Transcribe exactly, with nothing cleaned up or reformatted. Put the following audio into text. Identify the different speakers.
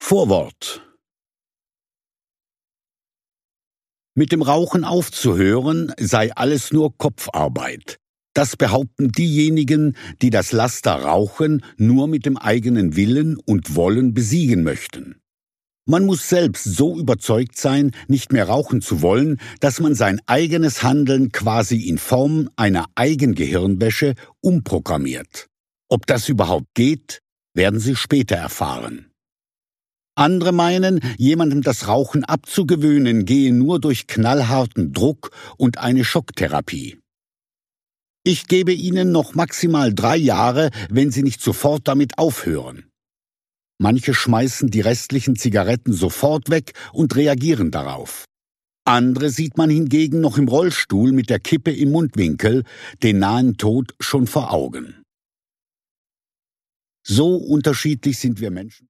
Speaker 1: Vorwort. Mit dem Rauchen aufzuhören sei alles nur Kopfarbeit. Das behaupten diejenigen, die das Laster Rauchen nur mit dem eigenen Willen und Wollen besiegen möchten. Man muss selbst so überzeugt sein, nicht mehr rauchen zu wollen, dass man sein eigenes Handeln quasi in Form einer Eigengehirnwäsche umprogrammiert. Ob das überhaupt geht, werden Sie später erfahren. Andere meinen, jemandem das Rauchen abzugewöhnen, gehe nur durch knallharten Druck und eine Schocktherapie. Ich gebe Ihnen noch maximal drei Jahre, wenn Sie nicht sofort damit aufhören. Manche schmeißen die restlichen Zigaretten sofort weg und reagieren darauf. Andere sieht man hingegen noch im Rollstuhl mit der Kippe im Mundwinkel, den nahen Tod schon vor Augen. So unterschiedlich sind wir Menschen.